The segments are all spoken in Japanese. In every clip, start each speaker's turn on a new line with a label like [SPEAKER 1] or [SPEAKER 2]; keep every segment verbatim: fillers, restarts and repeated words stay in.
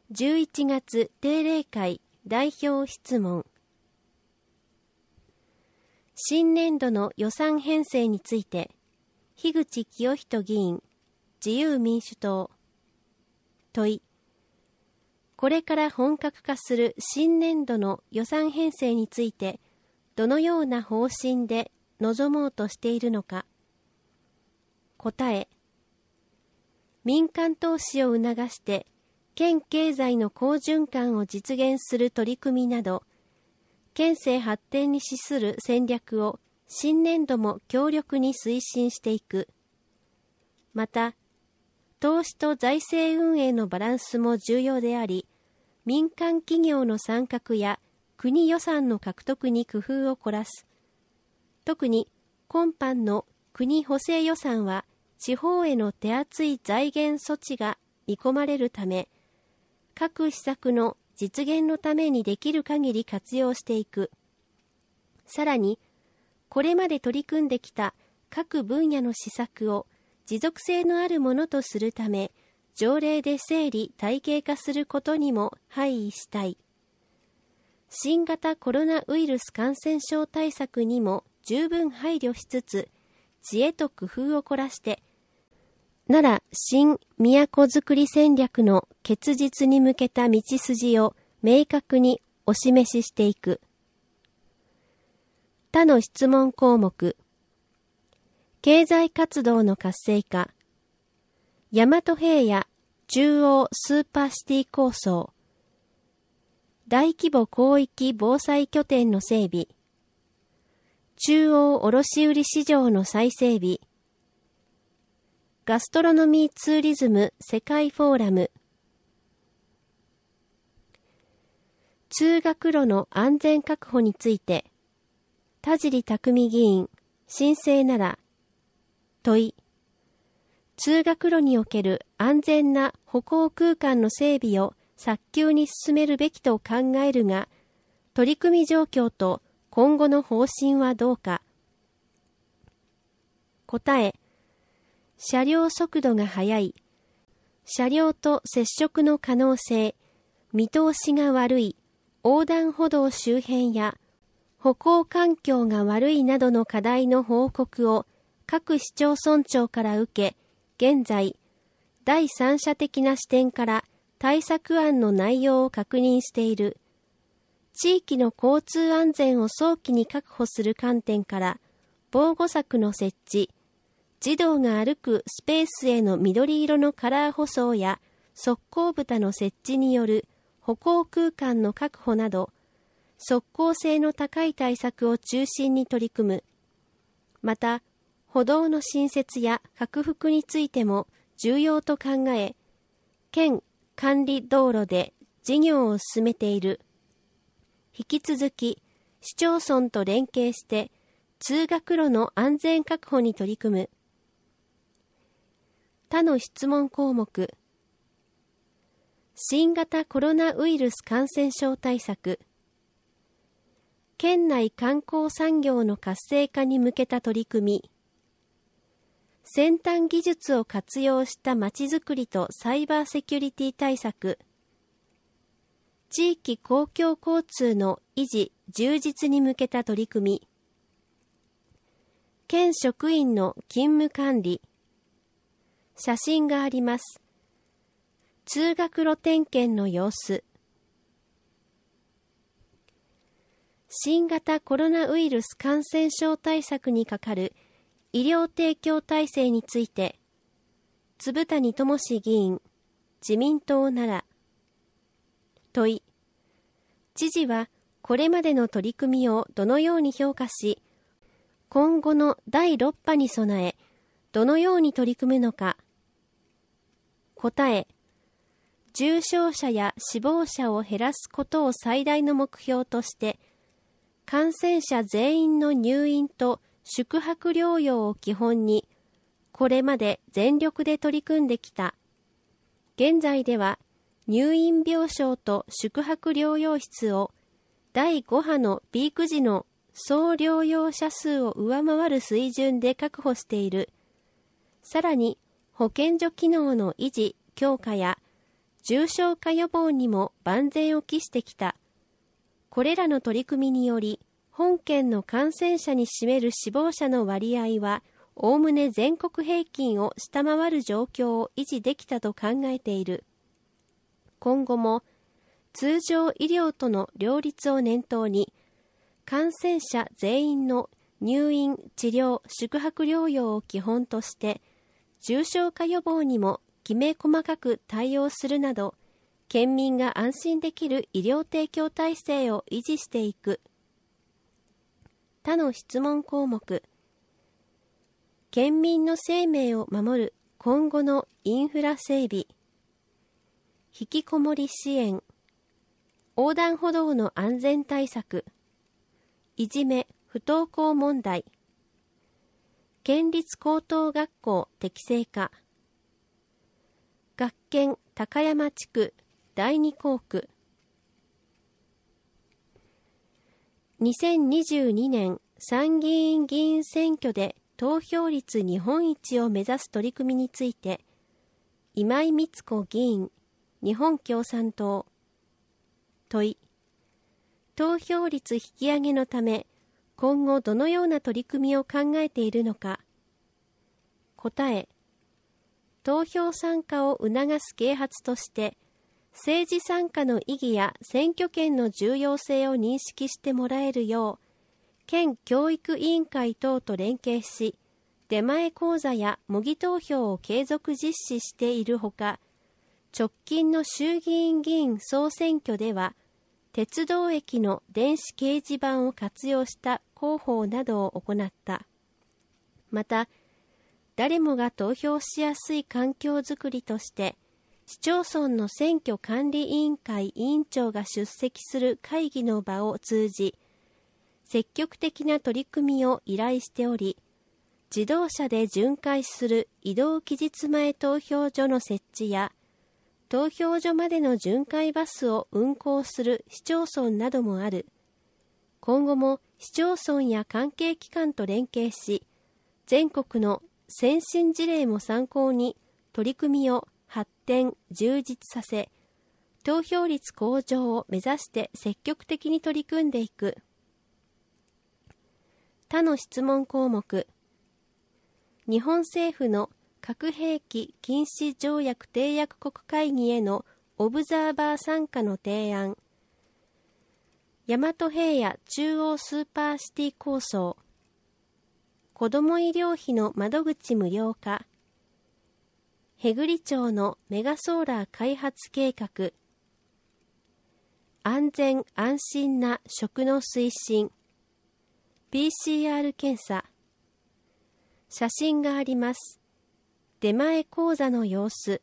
[SPEAKER 1] じゅういちがつ定例会代表質問。新年度の予算編成について、樋口清人議員、自由民主党。問い。これから本格化する新年度の予算編成について、どのような方針で臨もうとしているのか。答え。民間投資を促して、県経済の好循環を実現する取り組みなど、県政発展に資する戦略を新年度も強力に推進していく。また、投資と財政運営のバランスも重要であり、民間企業の参画や国予算の獲得に工夫を凝らす。特に今般の国補正予算は地方への手厚い財源措置が見込まれるため、各施策の実現のためにできる限り活用していく。さらに、これまで取り組んできた各分野の施策を持続性のあるものとするため、条例で整理体系化することにも配意したい。新型コロナウイルス感染症対策にも十分配慮しつつ、知恵と工夫を凝らして、奈良新都づくり戦略の結実に向けた道筋を明確にお示ししていく。他の質問項目。経済活動の活性化。大和平野中央スーパーシティ構想。大規模広域防災拠点の整備。中央卸売市場の再整備。ガストロノミーツーリズム世界フォーラム。通学路の安全確保について、田尻匠議員、新生奈良。問い。通学路における安全な歩行空間の整備を早急に進めるべきと考えるが、取り組み状況と今後の方針はどうか。答え。車両速度が速い。車両と接触の可能性、見通しが悪い、横断歩道周辺や歩行環境が悪いなどの課題の報告を各市町村長から受け、現在、第三者的な視点から対策案の内容を確認している。地域の交通安全を早期に確保する観点から、防護柵の設置、児童が歩くスペースへの緑色のカラー舗装や側溝蓋の設置による歩行空間の確保など、即効性の高い対策を中心に取り組む。また、歩道の新設や拡幅についても重要と考え、県管理道路で事業を進めている。引き続き、市町村と連携して通学路の安全確保に取り組む。他の質問項目。新型コロナウイルス感染症対策。県内観光産業の活性化に向けた取り組み。先端技術を活用したまちづくりとサイバーセキュリティ対策。地域公共交通の維持・充実に向けた取り組み。県職員の勤務管理。写真があります。通学路点検の様子。新型コロナウイルス感染症対策にかかる医療提供体制について、粒谷智志議員、自民党奈良。問い。知事はこれまでの取り組みをどのように評価し、今後のだいろっぱに備え、どのように取り組むのか。答え。重症者や死亡者を減らすことを最大の目標として、感染者全員の入院と宿泊療養を基本に、これまで全力で取り組んできた。現在では、入院病床と宿泊療養室をだいご波のピーク時の総療養者数を上回る水準で確保している。さらに、保健所機能の維持・強化や重症化予防にも万全を期してきた。これらの取り組みにより、本県の感染者に占める死亡者の割合は、おおむね全国平均を下回る状況を維持できたと考えている。今後も、通常医療との両立を念頭に、感染者全員の入院、治療、宿泊療養を基本として、重症化予防にもきめ細かく対応するなど、県民が安心できる医療提供体制を維持していく。他の質問項目。県民の生命を守る今後のインフラ整備。引きこもり支援。横断歩道の安全対策。いじめ、不登校問題。県立高等学校適正化。学研高山地区だいに校区。にせんにじゅうにねん参議院議員選挙で投票率日本一を目指す取り組みについて、今井光子議員、日本共産党。問い。投票率引き上げのため、今後どのような取り組みを考えているのか。答え。投票参加を促す啓発として、政治参加の意義や選挙権の重要性を認識してもらえるよう、県教育委員会等と連携し、出前講座や模擬投票を継続実施しているほか、直近の衆議院議員総選挙では、鉄道駅の電子掲示板を活用した広報などを行った。また、誰もが投票しやすい環境づくりとして、市町村の選挙管理委員会委員長が出席する会議の場を通じ、積極的な取り組みを依頼しており、自動車で巡回する移動期日前投票所の設置や、投票所までの巡回バスを運行する市町村などもある。今後も市町村や関係機関と連携し、全国の先進事例も参考に取り組みを発展、充実させ、投票率向上を目指して積極的に取り組んでいく。他の質問項目。日本政府の核兵器禁止条約締約国会議へのオブザーバー参加の提案。大和平野中央スーパーシティ構想。子ども医療費の窓口無料化。平栗町のメガソーラー開発計画。安全安心な食の推進。ピーシーアール 検査。写真があります。出前講座の様子。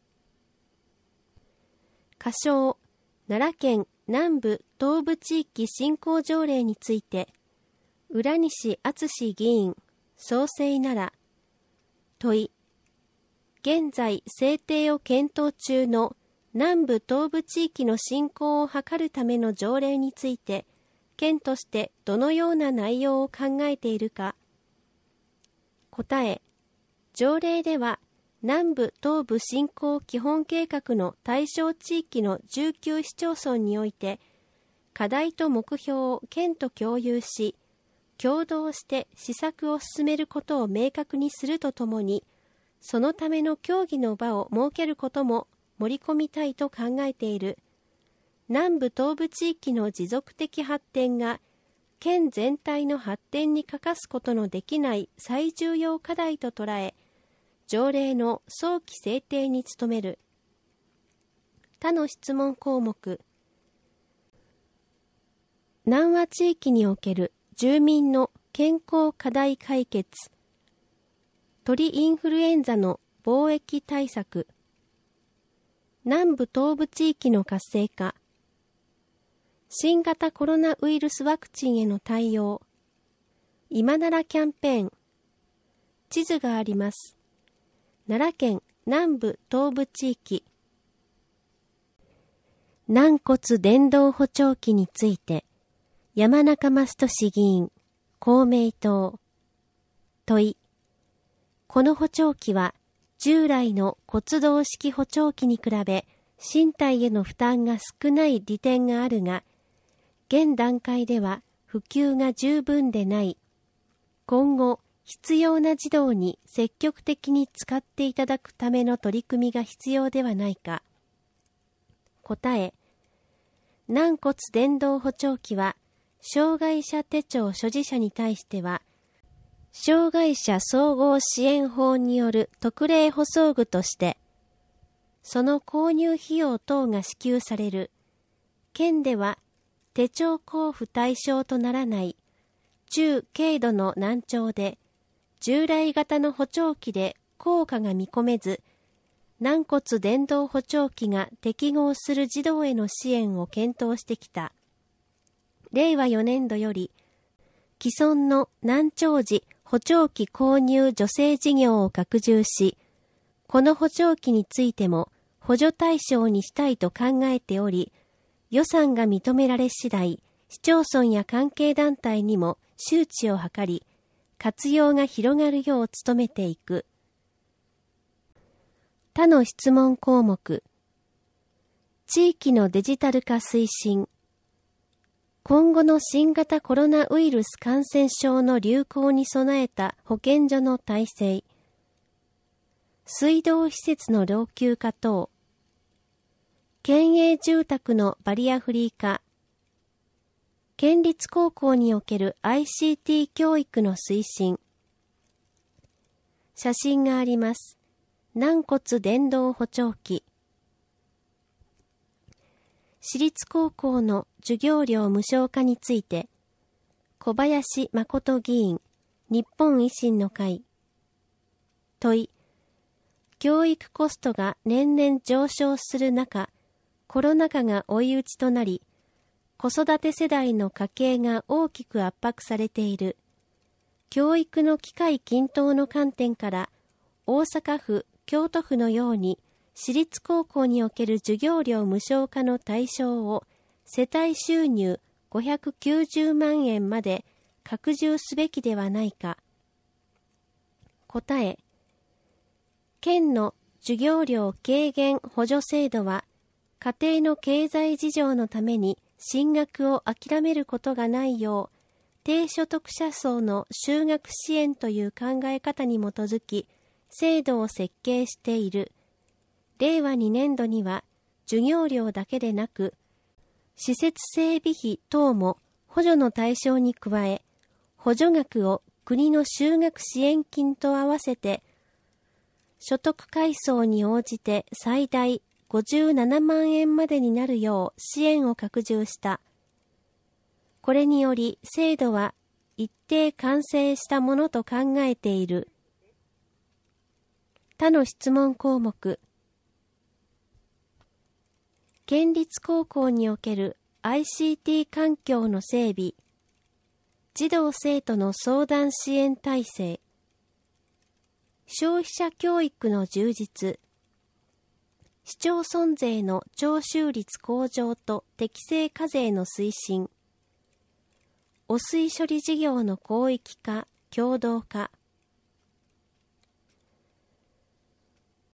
[SPEAKER 1] 仮称、奈良県南部東部地域振興条例について、浦西敦議員、創生奈良。問い。現在制定を検討中の南部東部地域の振興を図るための条例について、県としてどのような内容を考えているか。答え。条例では、南部東部振興基本計画の対象地域のじゅうきゅう市町村において、課題と目標を県と共有し、共同して施策を進めることを明確にするとともに、そのための協議の場を設けることも盛り込みたいと考えている。南部東部地域の持続的発展が、県全体の発展に欠かすことのできない最重要課題と捉え、条例の早期制定に努める。他の質問項目。南和地域における住民の健康課題解決。鳥インフルエンザの防疫対策。南部東部地域の活性化。新型コロナウイルスワクチンへの対応。今奈良キャンペーン。地図があります。奈良県南部東部地域。軟骨伝導補聴器について、山中正俊議員、公明党。問い。この補聴器は、従来の骨動式補聴器に比べ、 身体への負担が少ない利点があるが、現段階では普及が十分でない。今後、必要な児童に積極的に使っていただくための取り組みが必要ではないか。答え、軟骨伝導補聴器は、障害者手帳所持者に対しては、障害者総合支援法による特例補装具として、その購入費用等が支給される。県では、手帳交付対象とならない中軽度の難聴で、従来型の補聴器で効果が見込めず、軟骨伝導補聴器が適合する児童への支援を検討してきた。れいわよねんどより、既存の難聴時補聴器購入助成事業を拡充し、この補聴器についても補助対象にしたいと考えており、予算が認められ次第、市町村や関係団体にも周知を図り、活用が広がるよう努めていく。他の質問項目。地域のデジタル化推進。今後の新型コロナウイルス感染症の流行に備えた保健所の体制。水道施設の老朽化等。県営住宅のバリアフリー化。県立高校における アイシーティー 教育の推進。写真があります。軟骨伝導補聴器。私立高校の授業料無償化について、小林誠議員、日本維新の会。問い、教育コストが年々上昇する中、コロナ禍が追い打ちとなり、子育て世代の家計が大きく圧迫されている。教育の機会均等の観点から、大阪府、京都府のように、私立高校における授業料無償化の対象を、世帯収入ごひゃくきゅうじゅうまんえんまで拡充すべきではないか。答え、県の授業料軽減補助制度は、家庭の経済事情のために進学を諦めることがないよう、低所得者層の就学支援という考え方に基づき、制度を設計している。れいわにねんどには、授業料だけでなく、施設整備費等も補助の対象に加え、補助額を国の就学支援金と合わせて、所得階層に応じて最大ごじゅうななまんえんまでになるよう支援を拡充した。これにより制度は一定完成したものと考えている。他の質問項目。県立高校における アイシーティー 環境の整備。児童生徒の相談支援体制。消費者教育の充実。市町村税の徴収率向上と適正課税の推進。汚水処理事業の広域化、共同化。